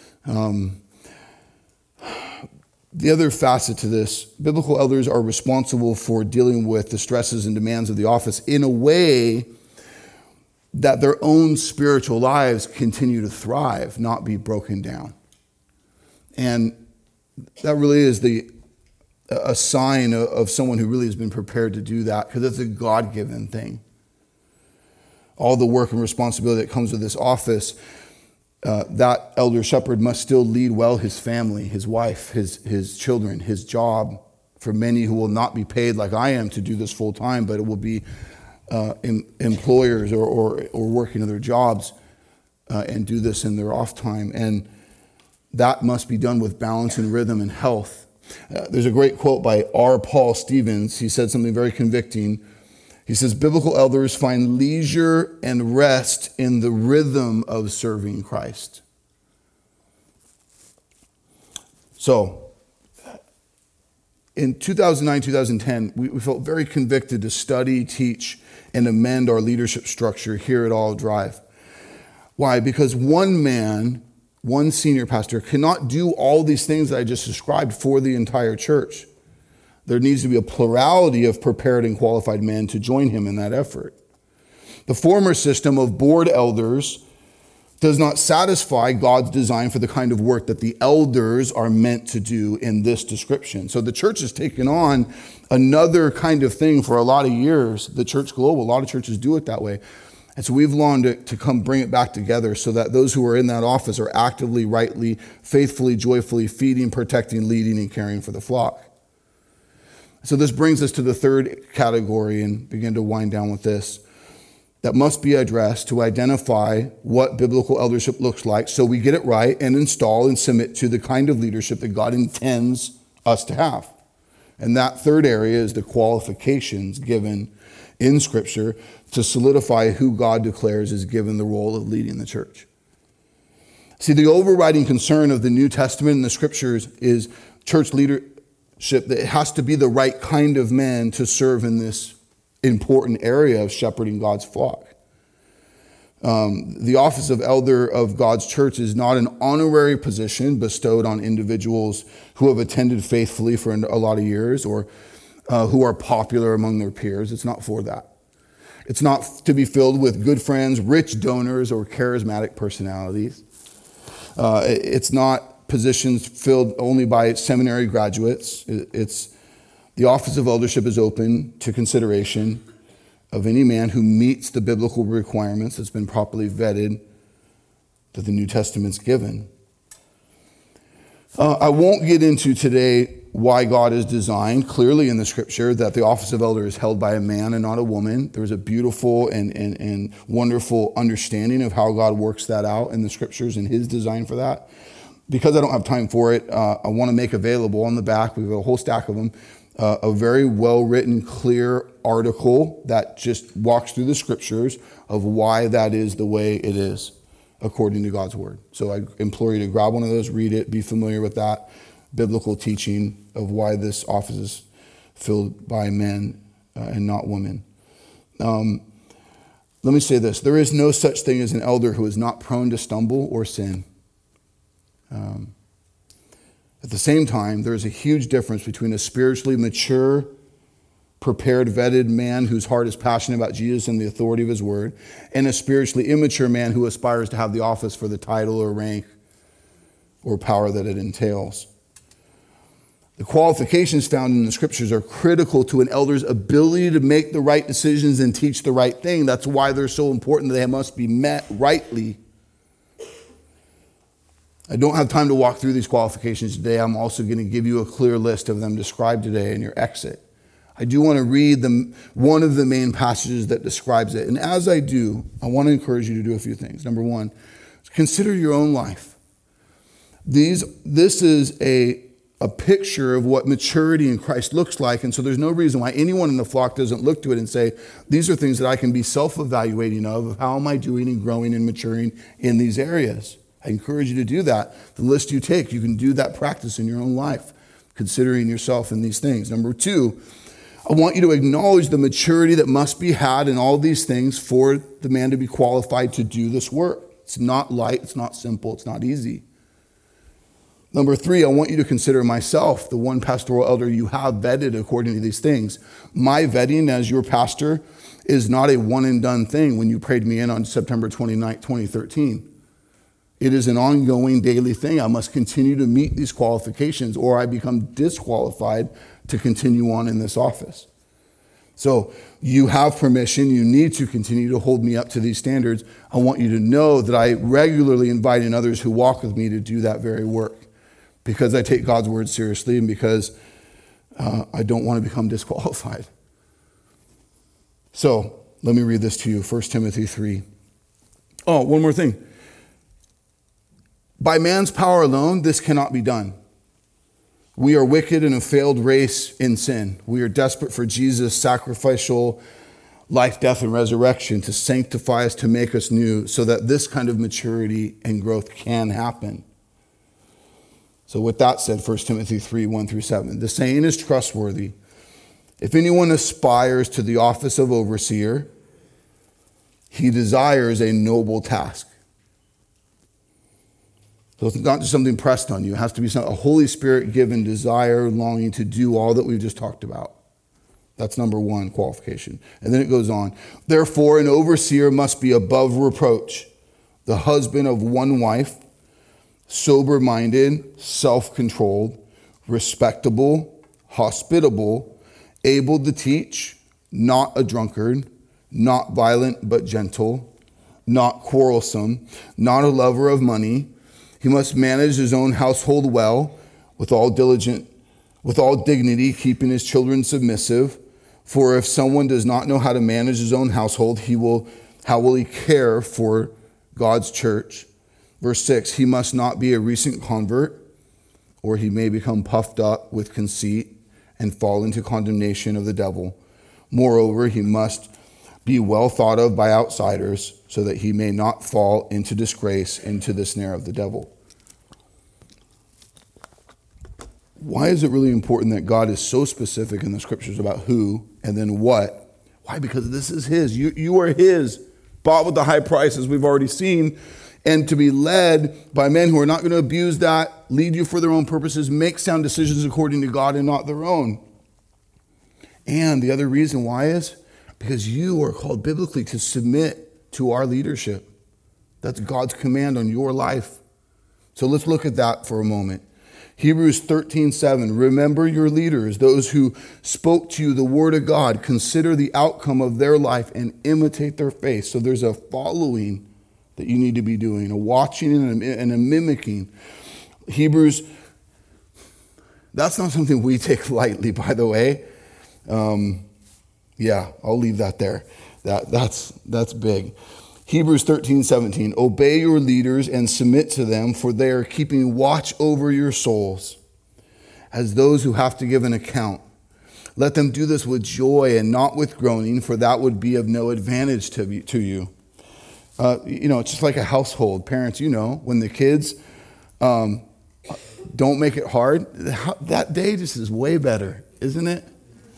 The other facet to this, biblical elders are responsible for dealing with the stresses and demands of the office in a way that their own spiritual lives continue to thrive, not be broken down. And that really is a sign of someone who really has been prepared to do that, because it's a God-given thing. All the work and responsibility that comes with this office, that elder shepherd must still lead well his family, his wife, his children, his job. For many who will not be paid like I am to do this full time, but it will be employers or working other jobs and do this in their off time. And that must be done with balance and rhythm and health. There's a great quote by R. Paul Stevens. He said something very convicting. He says, "Biblical elders find leisure and rest in the rhythm of serving Christ." So, in 2009, 2010, we felt very convicted to study, teach, and amend our leadership structure here at Olive Drive. Why? Because one man, one senior pastor, cannot do all these things that I just described for the entire church. There needs to be a plurality of prepared and qualified men to join him in that effort. The former system of board elders does not satisfy God's design for the kind of work that the elders are meant to do in this description. So the church has taken on another kind of thing for a lot of years. The church global, a lot of churches do it that way. And so we've longed to come bring it back together so that those who are in that office are actively, rightly, faithfully, joyfully feeding, protecting, leading, and caring for the flock. So this brings us to the third category, and begin to wind down with this, that must be addressed to identify what biblical eldership looks like so we get it right and install and submit to the kind of leadership that God intends us to have. And that third area is the qualifications given in Scripture to solidify who God declares is given the role of leading the church. See, the overriding concern of the New Testament and the Scriptures is church leadership, that it has to be the right kind of men to serve in this important area of shepherding God's flock. The office of elder of God's church is not an honorary position bestowed on individuals who have attended faithfully for a lot of years or who are popular among their peers. It's not for that. It's not to be filled with good friends, rich donors, or charismatic personalities. It's not positions filled only by seminary graduates. The office of eldership is open to consideration of any man who meets the biblical requirements that's been properly vetted that the New Testament's given. I won't get into today why God has designed clearly in the scripture that the office of elder is held by a man and not a woman. There's a beautiful and wonderful understanding of how God works that out in the scriptures and his design for that. Because I don't have time for it, I want to make available on the back, we have a whole stack of them, a very well-written, clear article that just walks through the scriptures of why that is the way it is according to God's word. So I implore you to grab one of those, read it, be familiar with that biblical teaching of why this office is filled by men and not women. Let me say this. There is no such thing as an elder who is not prone to stumble or sin. At the same time, there's a huge difference between a spiritually mature, prepared, vetted man whose heart is passionate about Jesus and the authority of his word, and a spiritually immature man who aspires to have the office for the title or rank or power that it entails. The qualifications found in the scriptures are critical to an elder's ability to make the right decisions and teach the right thing. That's why they're so important. They must be met rightly. I don't have time to walk through these qualifications today. I'm also going to give you a clear list of them described today in your exit. I do want to read one of the main passages that describes it. And as I do, I want to encourage you to do a few things. Number one, consider your own life. This is a picture of what maturity in Christ looks like. And so there's no reason why anyone in the flock doesn't look to it and say, these are things that I can be self-evaluating of how am I doing and growing and maturing in these areas. I encourage you to do that. The list you take, you can do that practice in your own life, considering yourself in these things. Number two, I want you to acknowledge the maturity that must be had in all these things for the man to be qualified to do this work. It's not light, it's not simple, it's not easy. Number three, I want you to consider myself, the one pastoral elder you have vetted according to these things. My vetting as your pastor is not a one and done thing when you prayed me in on September 29, 2013. It is an ongoing daily thing. I must continue to meet these qualifications or I become disqualified to continue on in this office. So you have permission. You need to continue to hold me up to these standards. I want you to know that I regularly invite in others who walk with me to do that very work because I take God's word seriously and because I don't want to become disqualified. So let me read this to you, 1 Timothy 3. Oh, one more thing. By man's power alone, this cannot be done. We are wicked and a failed race in sin. We are desperate for Jesus' sacrificial life, death, and resurrection to sanctify us, to make us new, so that this kind of maturity and growth can happen. So with that said, 1 Timothy 3, 1-7, the saying is trustworthy. If anyone aspires to the office of overseer, he desires a noble task. So it's not just something pressed on you. It has to be a Holy Spirit-given desire, longing to do all that we've just talked about. That's number one qualification. And then it goes on. Therefore, an overseer must be above reproach, the husband of one wife, sober-minded, self-controlled, respectable, hospitable, able to teach, not a drunkard, not violent but gentle, not quarrelsome, not a lover of money. He must manage his own household well, with all dignity, keeping his children submissive. For if someone does not know how to manage his own household, how will he care for God's church? Verse 6, he must not be a recent convert, or he may become puffed up with conceit and fall into condemnation of the devil. Moreover, he must be well thought of by outsiders, so that he may not fall into disgrace, into the snare of the devil. Why is it really important that God is so specific in the scriptures about who and then what? Why? Because this is his. You are his, bought with a high price, as we've already seen. And to be led by men who are not going to abuse that, lead you for their own purposes, make sound decisions according to God and not their own. And the other reason why is because you are called biblically to submit to our leadership. That's God's command on your life. So let's look at that for a moment. Hebrews 13:7, remember your leaders, those who spoke to you the word of God. Consider the outcome of their life and imitate their faith. So there's a following that you need to be doing, a watching and a mimicking. Hebrews, that's not something we take lightly, by the way. Yeah, I'll leave that there. That's big. Hebrews 13:17, obey your leaders and submit to them, for they are keeping watch over your souls as those who have to give an account. Let them do this with joy and not with groaning, for that would be of no advantage to you. It's just like a household. Parents, when the kids don't make it hard, that day just is way better, isn't it?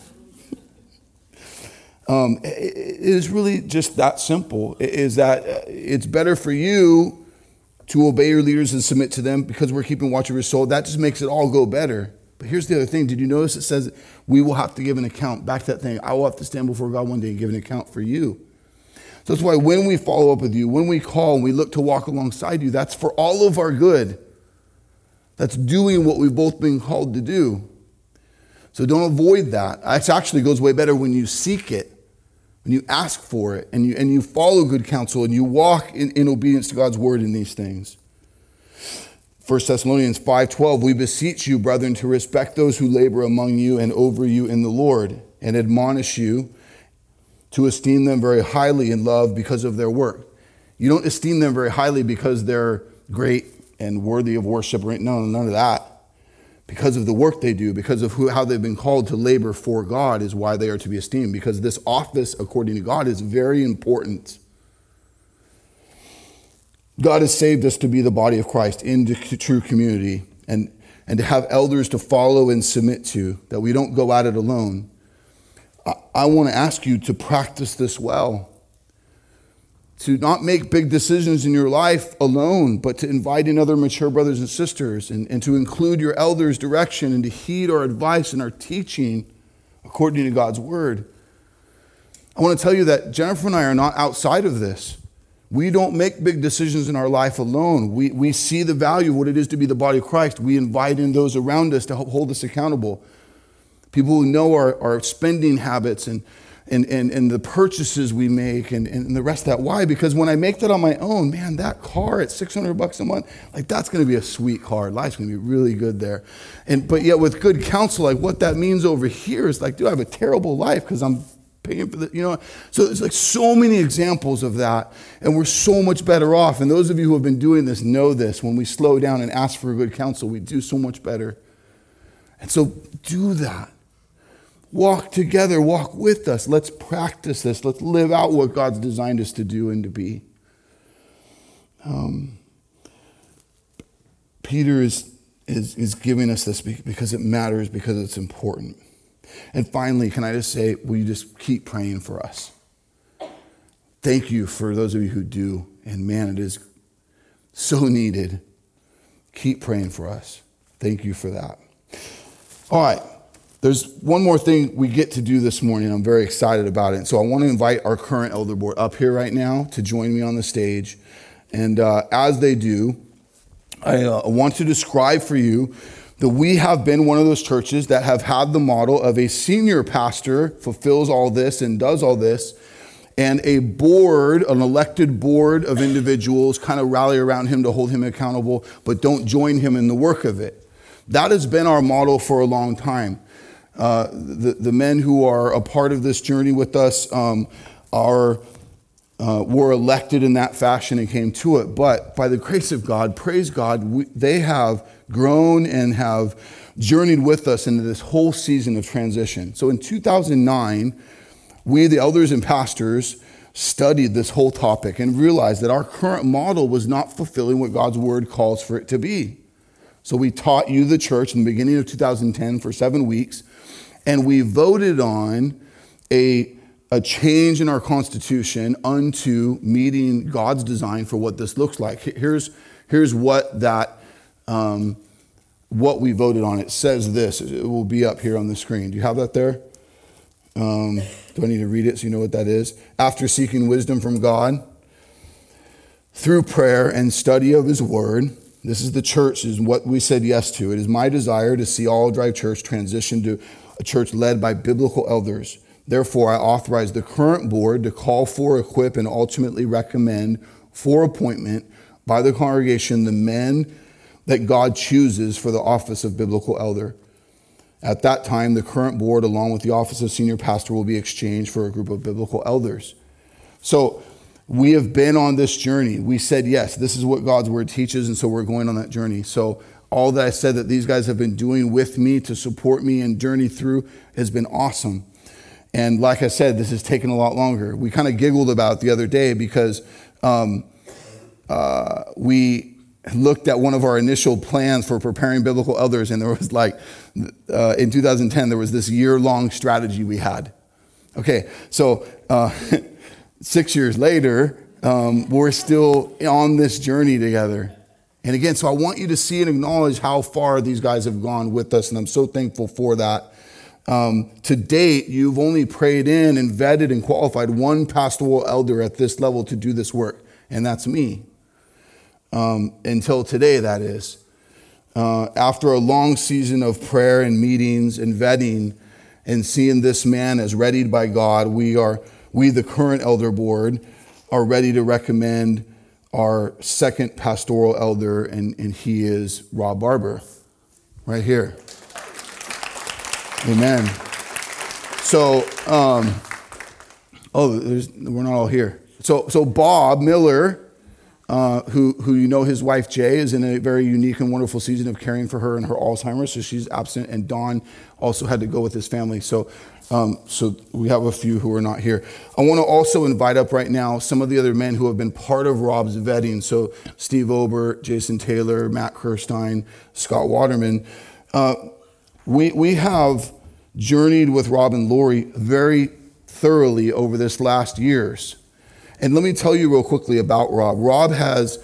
It is really just that simple, is that it's better for you to obey your leaders and submit to them because we're keeping watch of your soul. That just makes it all go better. But here's the other thing. Did you notice it says we will have to give an account? Back to that thing. I will have to stand before God one day and give an account for you. So that's why when we follow up with you, when we call and we look to walk alongside you, that's for all of our good. That's doing what we've both been called to do. So don't avoid that. It actually goes way better when you seek it. When you ask for it and you follow good counsel and you walk in obedience to God's word in these things. 1 Thessalonians 5:12, we beseech you, brethren, to respect those who labor among you and over you in the Lord, and admonish you to esteem them very highly in love because of their work. You don't esteem them very highly because they're great and worthy of worship. No, none of that. Because of the work they do, because of how they've been called to labor for God is why they are to be esteemed. Because this office, according to God, is very important. God has saved us to be the body of Christ into true community and to have elders to follow and submit to, that we don't go at it alone. I want to ask you to practice this well. To not make big decisions in your life alone, but to invite in other mature brothers and sisters and to include your elders' direction and to heed our advice and our teaching according to God's word. I want to tell you that Jennifer and I are not outside of this. We don't make big decisions in our life alone. We see the value of what it is to be the body of Christ. We invite in those around us to help hold us accountable. People who know our spending habits and the purchases we make and the rest of that. Why? Because when I make that on my own, man, that car at $600 a month, that's going to be a sweet car. Life's going to be really good there. But yet with good counsel, what that means over here is dude, I have a terrible life because I'm paying for the, So there's so many examples of that, and we're so much better off. And those of you who have been doing this know this. When we slow down and ask for good counsel, we do so much better. And so do that. Walk together, walk with us. Let's practice this. Let's live out what God's designed us to do and to be. Peter is giving us this because it matters, because it's important. And finally, can I just say, will you just keep praying for us? Thank you for those of you who do. And man, it is so needed. Keep praying for us. Thank you for that. All right. There's one more thing we get to do this morning. I'm very excited about it. So I want to invite our current elder board up here right now to join me on the stage. And as they do, I want to describe for you that we have been one of those churches that have had the model of a senior pastor fulfills all this and does all this, and a board, an elected board of individuals kind of rally around him to hold him accountable, but don't join him in the work of it. That has been our model for a long time. The men who are a part of this journey with us were elected in that fashion and came to it. But by the grace of God, praise God, they have grown and have journeyed with us into this whole season of transition. So in 2009, we, the elders and pastors, studied this whole topic and realized that our current model was not fulfilling what God's word calls for it to be. So we taught you, the church, in the beginning of 2010 for 7 weeks, and we voted on a change in our constitution unto meeting God's design for what this looks like. Here's what that what we voted on. It says this. It will be up here on the screen. Do you have that there? Do I need to read it so you know what that is? After seeking wisdom from God through prayer and study of his word, this is the church, is what we said yes to. It is my desire to see All Drive Church transition to a church led by biblical elders. Therefore, I authorize the current board to call for, equip, and ultimately recommend for appointment by the congregation the men that God chooses for the office of biblical elder. At that time, the current board, along with the office of senior pastor, will be exchanged for a group of biblical elders. So we have been on this journey. We said, yes, this is what God's word teaches, and so we're going on that journey. So all that I said that these guys have been doing with me to support me and journey through has been awesome. And like I said, this has taken a lot longer. We kind of giggled about it the other day because we looked at one of our initial plans for preparing biblical elders, and there was in 2010, there was this year-long strategy we had. Okay, so 6 years later, we're still on this journey together. And again, so I want you to see and acknowledge how far these guys have gone with us, and I'm so thankful for that. To date, you've only prayed in and vetted and qualified one pastoral elder at this level to do this work, and that's me. Until today, that is. After a long season of prayer and meetings and vetting and seeing this man as readied by God, we, the current elder board, are ready to recommend our second pastoral elder, and he is Rob Barber, right here. Amen. So, we're not all here. So Bob Miller, who you know, his wife Jay is in a very unique and wonderful season of caring for her and her Alzheimer's, so she's absent. And Don also had to go with his family. So we have a few who are not here. I want to also invite up right now some of the other men who have been part of Rob's vetting. So Steve Ober, Jason Taylor, Matt Kirstein, Scott Waterman. We have journeyed with Rob and Lori very thoroughly over this last years. And let me tell you real quickly about Rob. Rob has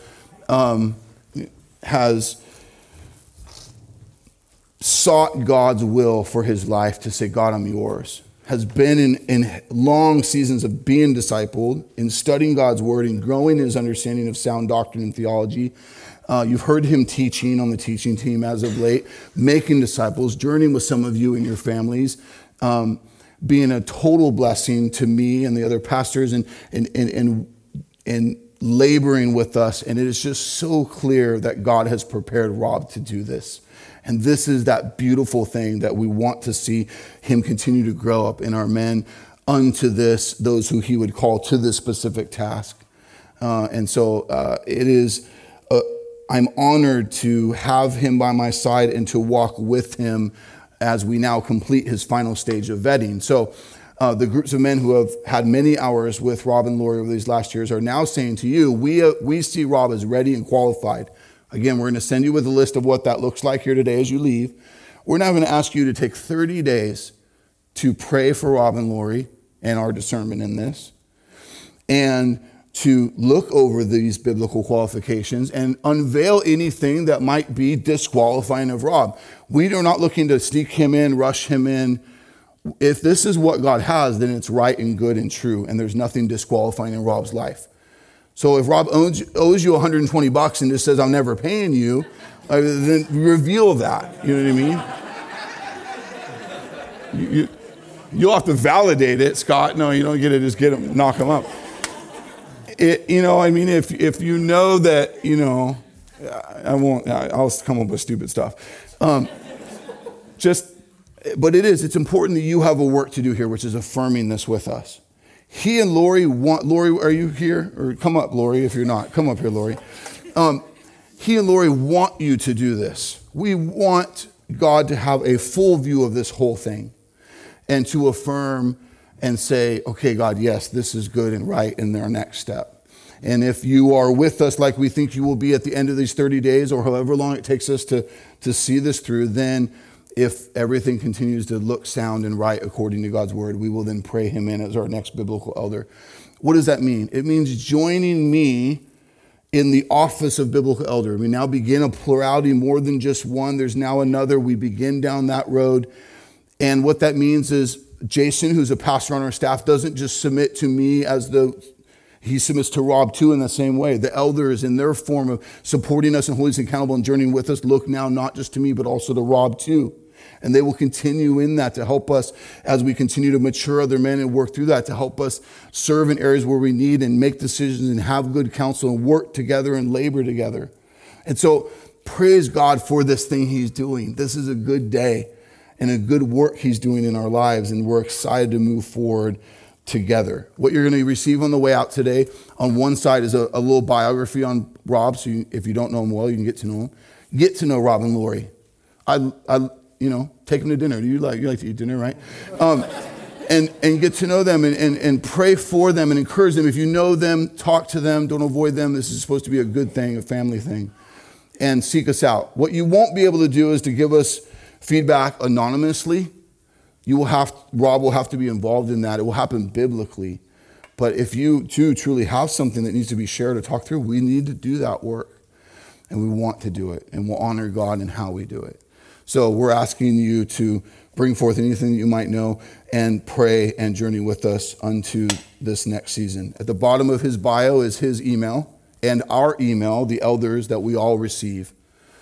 sought God's will for his life to say, God, I'm yours. Has been in long seasons of being discipled, in studying God's word and growing his understanding of sound doctrine and theology. You've heard him teaching on the teaching team as of late, making disciples, journeying with some of you and your families, being a total blessing to me and the other pastors and laboring with us. And it is just so clear that God has prepared Rob to do this. And this is that beautiful thing that we want to see him continue to grow up in our men unto this, those who he would call to this specific task. And so it is, I'm honored to have him by my side and to walk with him as we now complete his final stage of vetting. So the groups of men who have had many hours with Rob and Lori over these last years are now saying to you, we see Rob as ready and qualified. Again, we're going to send you with a list of what that looks like here today as you leave. We're now going to ask you to take 30 days to pray for Rob and Lori and our discernment in this, and to look over these biblical qualifications and unveil anything that might be disqualifying of Rob. We are not looking to sneak him in, rush him in. If this is what God has, then it's right and good and true, and there's nothing disqualifying in Rob's life. So if Rob owes you $120 and just says, I'm never paying you, then reveal that. You know what I mean? You'll have to validate it, Scott. No, you don't get it. Just get him, knock him up. If you know that, I'll come up with stupid stuff. But it's important that you have a work to do here, which is affirming this with us. He and Lori, are you here? Or come up, Lori, if you're not. Come up here, Lori. He and Lori want you to do this. We want God to have a full view of this whole thing and to affirm and say, okay, God, yes, this is good and right in their next step. And if you are with us like we think you will be at the end of these 30 days or however long it takes us to see this through, then if everything continues to look sound and right according to God's word, we will then pray him in as our next biblical elder. What does that mean? It means joining me in the office of biblical elder. We now begin a plurality, more than just one. There's now another. We begin down that road. And what that means is Jason, who's a pastor on our staff, doesn't just submit to me he submits to Rob too in the same way. The elders, in their form of supporting us and holding us accountable and journeying with us, look now not just to me, but also to Rob too. And they will continue in that to help us as we continue to mature other men and work through that, to help us serve in areas where we need and make decisions and have good counsel and work together and labor together. And so praise God for this thing he's doing. This is a good day and a good work he's doing in our lives, and we're excited to move forward together. What you're going to receive on the way out today, on one side is a little biography on Rob, so if you don't know him well, you can get to know him. Get to know Rob and Lori. Take them to dinner. You like to eat dinner, right? And get to know them and pray for them and encourage them. If you know them, talk to them. Don't avoid them. This is supposed to be a good thing, a family thing. And seek us out. What you won't be able to do is to give us feedback anonymously. Rob will have to be involved in that. It will happen biblically. But if you too truly have something that needs to be shared or talked through, we need to do that work. And we want to do it. And we'll honor God in how we do it. So we're asking you to bring forth anything that you might know and pray and journey with us unto this next season. At the bottom of his bio is his email and our email, the elders that we all receive.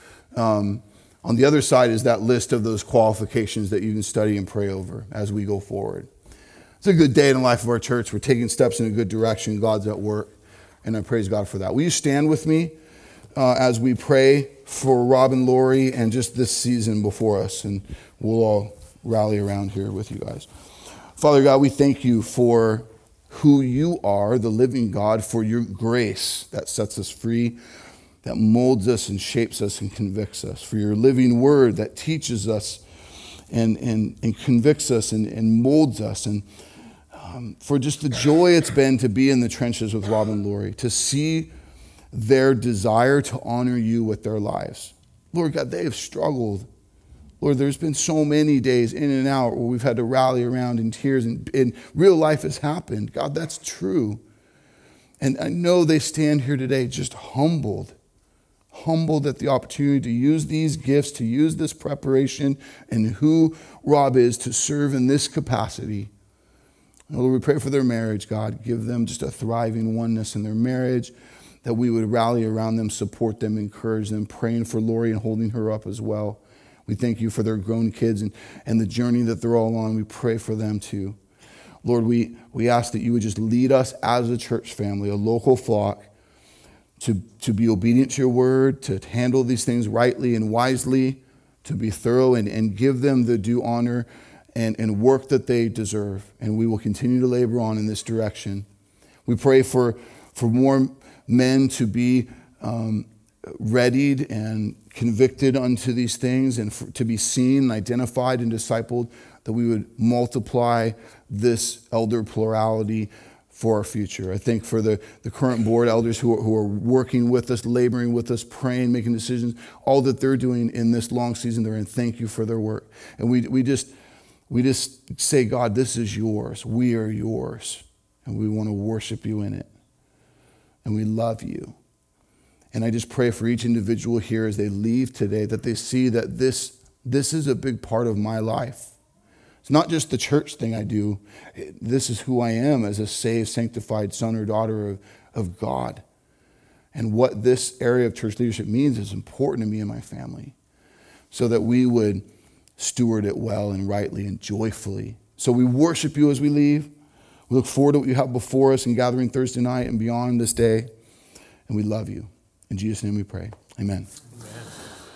On the other side is that list of those qualifications that you can study and pray over as we go forward. It's a good day in the life of our church. We're taking steps in a good direction. God's at work, and I praise God for that. Will you stand with me as we pray for Rob and Lori and just this season before us, and we'll all rally around here with you guys. Father God, we thank you for who you are, the living God, for your grace that sets us free, that molds us and shapes us and convicts us, for your living word that teaches us and convicts us and molds us, and for just the joy it's been to be in the trenches with Rob and Lori, to see their desire to honor you with their lives. Lord God, they have struggled. Lord, there's been so many days in and out where we've had to rally around in tears, and real life has happened. God, that's true. And I know they stand here today just humbled at the opportunity to use these gifts, to use this preparation and who Rob is to serve in this capacity. Lord, we pray for their marriage, God. Give them just a thriving oneness in their marriage, that we would rally around them, support them, encourage them, praying for Lori and holding her up as well. We thank you for their grown kids and the journey that they're all on. We pray for them too. Lord, we ask that you would just lead us as a church family, a local flock, to be obedient to your word, to handle these things rightly and wisely, to be thorough and give them the due honor and work that they deserve. And we will continue to labor on in this direction. We pray for more men to be readied and convicted unto these things, and to be seen, identified, and discipled, that we would multiply this elder plurality for our future. I think for the current board elders who are working with us, laboring with us, praying, making decisions, all that they're doing in this long season they're in, thank you for their work. And we just say, God, this is yours. We are yours. And we want to worship you in it. And we love you. And I just pray for each individual here as they leave today, that they see that this is a big part of my life. It's not just the church thing I do. This is who I am as a saved, sanctified son or daughter of God. And what this area of church leadership means is important to me and my family, so that we would steward it well and rightly and joyfully. So we worship you as we leave. We look forward to what you have before us in gathering Thursday night and beyond this day. And we love you. In Jesus' name we pray. Amen. Amen.